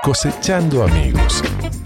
Cosechando amigos.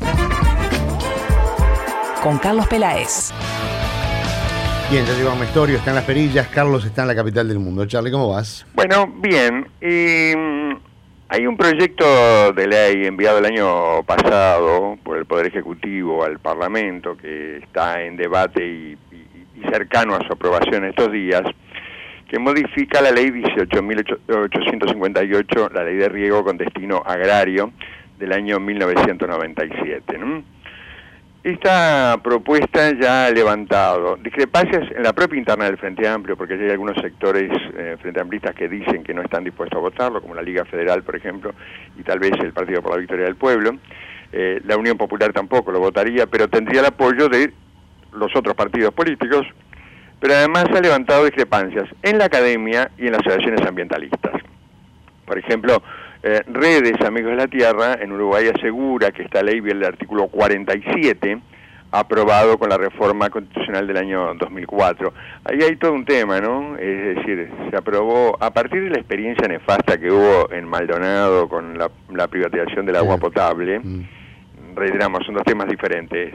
Con Carlos Peláez. Bien, ya llegó a Mestorio, está en Las Perillas. Carlos está en la capital del mundo. Charlie, ¿cómo vas? Bueno, bien. Hay un proyecto de ley enviado el año pasado por el Poder Ejecutivo al Parlamento que está en debate y cercano a su aprobación estos días, que modifica la ley 18.858, la ley de riego con destino agrario del año 1997, ¿no? Esta propuesta ya ha levantado discrepancias en la propia interna del Frente Amplio, porque hay algunos sectores frente amplistas que dicen que no están dispuestos a votarlo, como la Liga Federal, por ejemplo, y tal vez el Partido por la Victoria del Pueblo. La Unión Popular tampoco lo votaría, pero tendría el apoyo de los otros partidos políticos. Pero además ha levantado discrepancias en la academia y en las asociaciones ambientalistas. Por ejemplo, Redes Amigos de la Tierra en Uruguay asegura que esta ley viola el artículo 47, aprobado con la reforma constitucional del año 2004. Ahí hay todo un tema, ¿no? Es decir, se aprobó a partir de la experiencia nefasta que hubo en Maldonado con la privatización del agua potable. Reiteramos, son dos temas diferentes,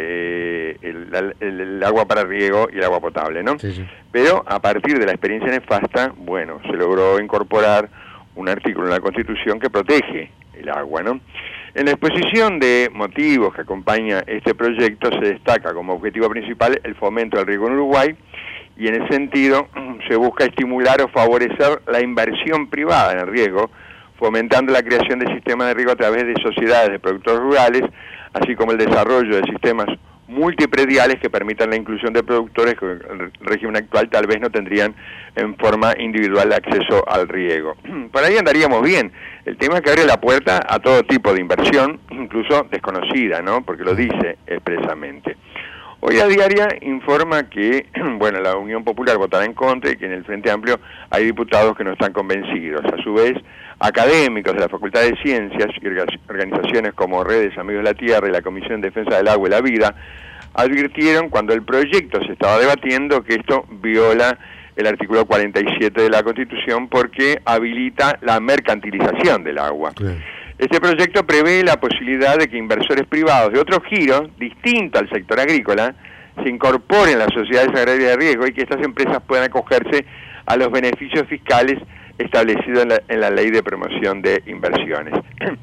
el agua para riego y el agua potable, ¿no? Sí. Pero a partir de la experiencia nefasta, bueno, se logró incorporar un artículo en la Constitución que protege el agua, ¿no? En la exposición de motivos que acompaña este proyecto se destaca como objetivo principal el fomento del riego en Uruguay, y en ese sentido se busca estimular o favorecer la inversión privada en el riego, fomentando la creación de sistemas de riego a través de sociedades de productores rurales, así como el desarrollo de sistemas multiprediales que permitan la inclusión de productores que en el régimen actual tal vez no tendrían en forma individual acceso al riego. Por ahí andaríamos bien. El tema es que abre la puerta a todo tipo de inversión, incluso desconocida, ¿no? Porque lo dice expresamente. Hoy a Diaria informa que, bueno, la Unión Popular votará en contra y que en el Frente Amplio hay diputados que no están convencidos. A su vez, académicos de la Facultad de Ciencias y organizaciones como Redes Amigos de la Tierra y la Comisión de Defensa del Agua y la Vida advirtieron cuando el proyecto se estaba debatiendo que esto viola el artículo 47 de la Constitución porque habilita la mercantilización del agua. Sí. Este proyecto prevé la posibilidad de que inversores privados de otros giros, distintos al sector agrícola, se incorporen a las sociedades agrarias de riego y que estas empresas puedan acogerse a los beneficios fiscales establecidos en la Ley de Promoción de Inversiones.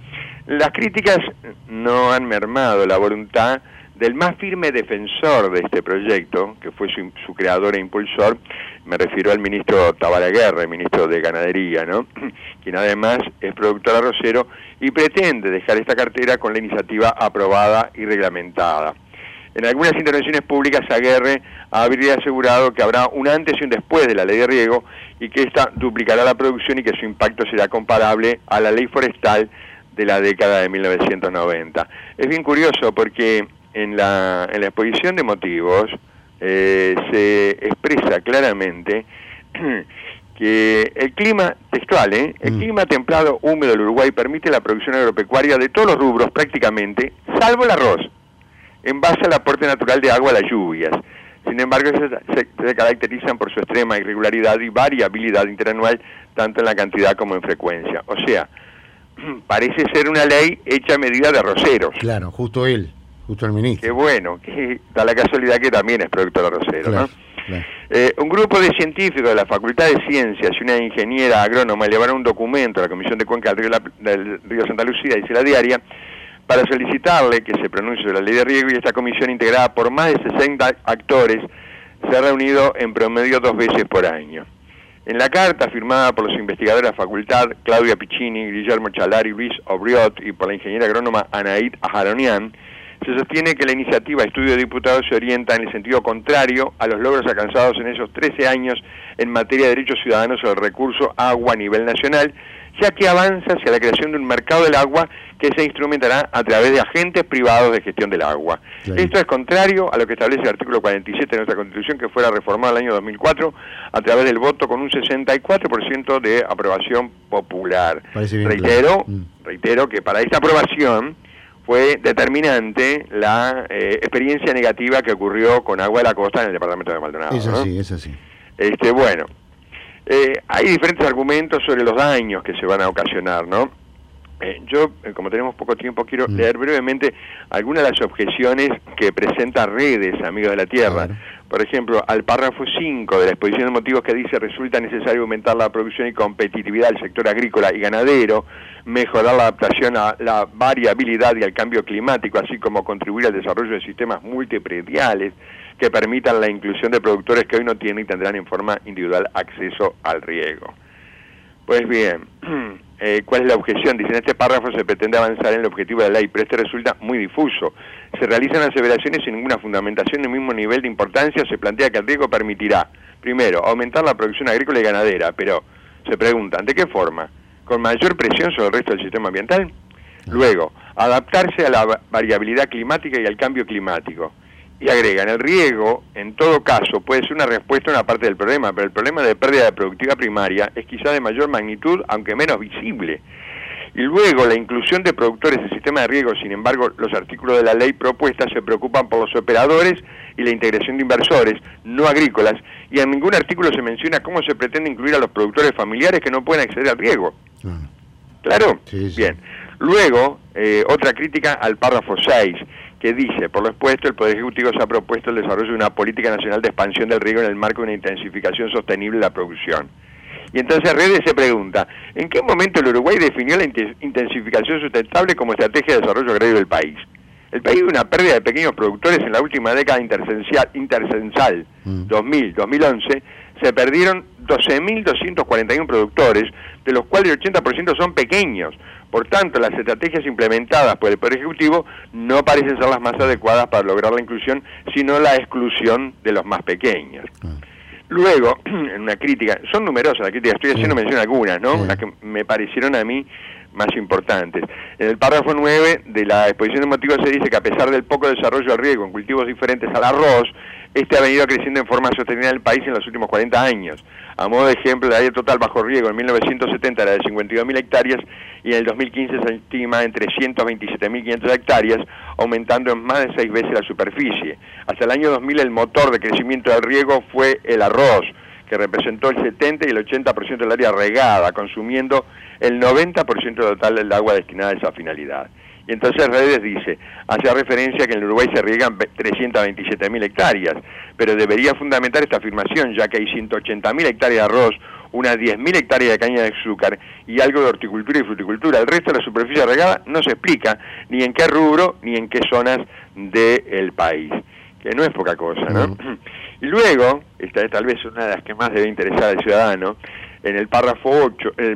Las críticas no han mermado la voluntad del más firme defensor de este proyecto, que fue su creador e impulsor, me refiero al ministro Tabaraguerra, el ministro de Ganadería, ¿no? Quien además es productor arrocero y pretende dejar esta cartera con la iniciativa aprobada y reglamentada. En algunas intervenciones públicas, Aguerre habría asegurado que habrá un antes y un después de la ley de riego y que esta duplicará la producción y que su impacto será comparable a la ley forestal de la década de 1990. Es bien curioso porque en la exposición de motivos se expresa claramente que el clima textual, el clima templado húmedo del Uruguay permite la producción agropecuaria de todos los rubros prácticamente, salvo el arroz, en base al aporte natural de agua a las lluvias. Sin embargo, se caracterizan por su extrema irregularidad y variabilidad interanual, tanto en la cantidad como en frecuencia. O sea, parece ser una ley hecha a medida de arroceros. Claro, justo el ministro. Qué bueno, que da la casualidad que también es productor arrocero, claro, ¿no? Claro. Un grupo de científicos de la Facultad de Ciencias y una ingeniera agrónoma elevaron un documento a la Comisión de Cuenca del Río Santa Lucía, dice la Diaria, para solicitarle que se pronuncie sobre la ley de riego, y esta comisión, integrada por más de 60 actores, se ha reunido en promedio 2 veces por año. En la carta, firmada por los investigadores de la facultad, Claudia Piccini, Guillermo Chalari, Luis Obriot, y por la ingeniera agrónoma Anaid Ajaronian, se sostiene que la iniciativa Estudio de Diputados se orienta en el sentido contrario a los logros alcanzados en esos 13 años en materia de derechos ciudadanos sobre el recurso agua a nivel nacional, ya que avanza hacia la creación de un mercado del agua que se instrumentará a través de agentes privados de gestión del agua. Claro. Esto es contrario a lo que establece el artículo 47 de nuestra Constitución, que fuera reformado en el año 2004 a través del voto con un 64% de aprobación popular. Reitero que para esta aprobación fue determinante la experiencia negativa que ocurrió con Agua de la Costa en el departamento de Maldonado. Es así, es así. Hay diferentes argumentos sobre los daños que se van a ocasionar, ¿no? Yo, como tenemos poco tiempo, quiero leer brevemente algunas de las objeciones que presenta Redes, Amigos de la Tierra. Por ejemplo, al párrafo 5 de la exposición de motivos que dice: resulta necesario aumentar la producción y competitividad del sector agrícola y ganadero, mejorar la adaptación a la variabilidad y al cambio climático, así como contribuir al desarrollo de sistemas multiprediales que permitan la inclusión de productores que hoy no tienen y tendrán en forma individual acceso al riego. Pues bien, ¿cuál es la objeción? Dice: en este párrafo se pretende avanzar en el objetivo de la ley, pero este resulta muy difuso. Se realizan aseveraciones sin ninguna fundamentación ni mismo nivel de importancia. Se plantea que el riego permitirá, primero, aumentar la producción agrícola y ganadera, pero se preguntan, ¿de qué forma? ¿Con mayor presión sobre el resto del sistema ambiental? Luego, adaptarse a la variabilidad climática y al cambio climático. Y agregan: el riego, en todo caso, puede ser una respuesta a una parte del problema, pero el problema de pérdida de productividad primaria es quizá de mayor magnitud, aunque menos visible. Y luego, la inclusión de productores en sistema de riego. Sin embargo, los artículos de la ley propuesta se preocupan por los operadores y la integración de inversores no agrícolas, y en ningún artículo se menciona cómo se pretende incluir a los productores familiares que no pueden acceder al riego. ¿Claro? Sí, sí. Bien. Luego, otra crítica al párrafo 6, que dice: por lo expuesto, el Poder Ejecutivo se ha propuesto el desarrollo de una política nacional de expansión del riego en el marco de una intensificación sostenible de la producción. Y entonces Redes se pregunta: ¿en qué momento el Uruguay definió la intensificación sustentable como estrategia de desarrollo agrario del país? El país tuvo una pérdida de pequeños productores en la última década intercensal 2000-2011, se perdieron 12.241 productores, de los cuales el 80% son pequeños. Por tanto, las estrategias implementadas por el Poder Ejecutivo no parecen ser las más adecuadas para lograr la inclusión, sino la exclusión de los más pequeños. Luego, en una crítica, son numerosas las críticas, estoy haciendo mención a algunas, ¿no? Las que me parecieron a mí más importantes. En el párrafo 9 de la exposición de motivos se dice que a pesar del poco desarrollo del riego en cultivos diferentes al arroz, este ha venido creciendo en forma sostenida en el país en los últimos 40 años. A modo de ejemplo, la área total bajo riego en 1970 era de 52.000 hectáreas y en el 2015 se estima en 327.500 hectáreas, aumentando en más de 6 veces la superficie. Hasta el año 2000 el motor de crecimiento del riego fue el arroz, que representó el 70 y el 80% del área regada, consumiendo el 90% total del agua destinada a esa finalidad. Y entonces Redes dice, hace referencia a que en el Uruguay se riegan 327.000 hectáreas, pero debería fundamentar esta afirmación, ya que hay 180.000 hectáreas de arroz, unas 10.000 hectáreas de caña de azúcar y algo de horticultura y fruticultura. El resto de la superficie regada no se explica ni en qué rubro ni en qué zonas del país, que no es poca cosa, ¿no? Y luego, esta es tal vez una de las que más debe interesar al ciudadano, en el párrafo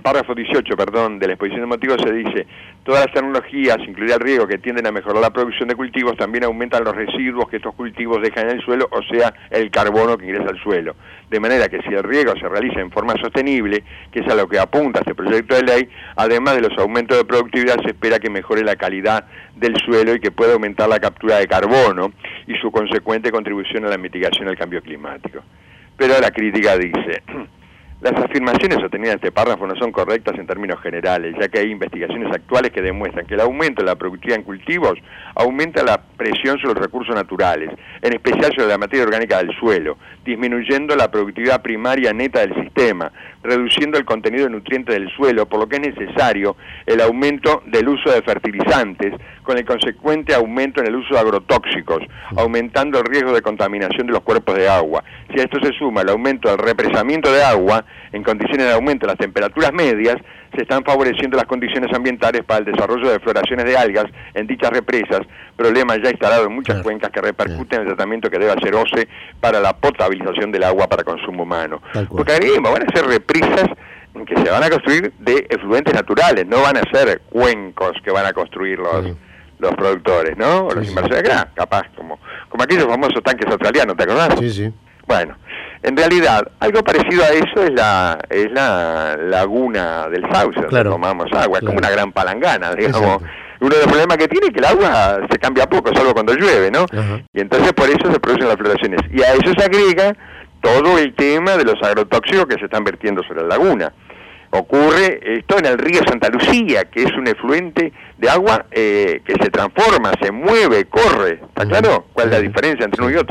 18, de la exposición de motivos se dice: todas las tecnologías, incluida el riego, que tienden a mejorar la producción de cultivos, también aumentan los residuos que estos cultivos dejan en el suelo, o sea, el carbono que ingresa al suelo. De manera que si el riego se realiza en forma sostenible, que es a lo que apunta este proyecto de ley, además de los aumentos de productividad, se espera que mejore la calidad del suelo y que pueda aumentar la captura de carbono y su consecuente contribución a la mitigación del cambio climático. Pero la crítica dice: las afirmaciones sostenidas en este párrafo no son correctas en términos generales, ya que hay investigaciones actuales que demuestran que el aumento de la productividad en cultivos aumenta la presión sobre los recursos naturales, en especial sobre la materia orgánica del suelo, disminuyendo la productividad primaria neta del sistema, reduciendo el contenido de nutrientes del suelo, por lo que es necesario el aumento del uso de fertilizantes, con el consecuente aumento en el uso de agrotóxicos, aumentando el riesgo de contaminación de los cuerpos de agua. Si a esto se suma el aumento del represamiento de agua, en condiciones de aumento de las temperaturas medias, se están favoreciendo las condiciones ambientales para el desarrollo de floraciones de algas en dichas represas, problema ya instalado en muchas cuencas que repercuten en el tratamiento que debe hacer OCE para la potabilización del agua para consumo humano. Porque además van a ser represas que se van a construir de efluentes naturales, no van a ser cuencos que van a construir los productores, ¿no? O los inversores acá, capaz, como aquellos famosos tanques australianos, ¿te acordás? Sí, sí. Bueno, en realidad, algo parecido a eso es la laguna del Sauce, donde tomamos agua, es como una gran palangana, digamos. Exacto. Uno de los problemas que tiene es que el agua se cambia poco, salvo cuando llueve, ¿no? Ajá. Y entonces por eso se producen las floraciones. Y a eso se agrega todo el tema de los agrotóxicos que se están vertiendo sobre la laguna. Ocurre esto en el río Santa Lucía, que es un efluente de agua que se transforma, se mueve, corre. ¿Está claro? ¿Cuál es la diferencia entre uno y otro?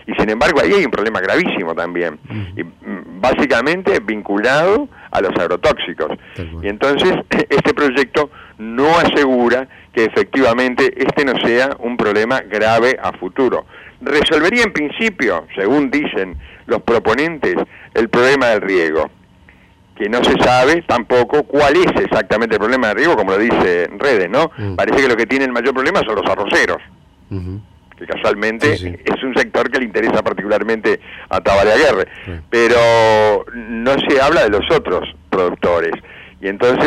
Y sin embargo ahí hay un problema gravísimo también, y básicamente vinculado a los agrotóxicos. Y entonces este proyecto no asegura que efectivamente este no sea un problema grave a futuro. Resolvería en principio, según dicen los proponentes, el problema del riego, que no se sabe tampoco cuál es exactamente el problema del riego, como lo dice Redes, ¿no? Parece que lo que tiene el mayor problema son los arroceros, que casualmente es un sector que le interesa particularmente a Tabalaguerre, pero no se habla de los otros productores. Y entonces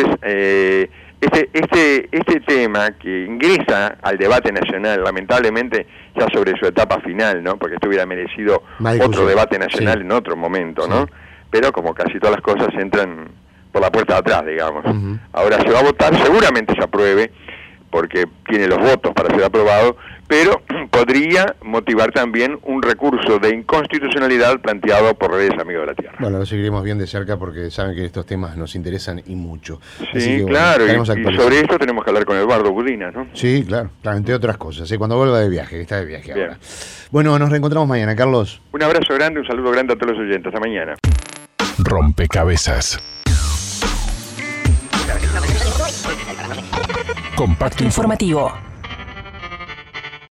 este tema que ingresa al debate nacional, lamentablemente ya sobre su etapa final, ¿no? Porque esto hubiera merecido otro debate nacional en otro momento, ¿no? Pero como casi todas las cosas entran por la puerta de atrás, digamos. Ahora se va a votar, seguramente se apruebe, porque tiene los votos para ser aprobado, pero podría motivar también un recurso de inconstitucionalidad planteado por Redes Amigos de la Tierra. Bueno, lo seguiremos bien de cerca porque saben que estos temas nos interesan y mucho. Sí, claro, y sobre esto tenemos que hablar con Eduardo Budina, ¿no? Sí, claro, entre otras cosas, cuando vuelva de viaje, que está de viaje ahora. Bueno, nos reencontramos mañana, Carlos. Un abrazo grande, un saludo grande a todos los oyentes. Hasta mañana. Rompecabezas. Compacto informativo.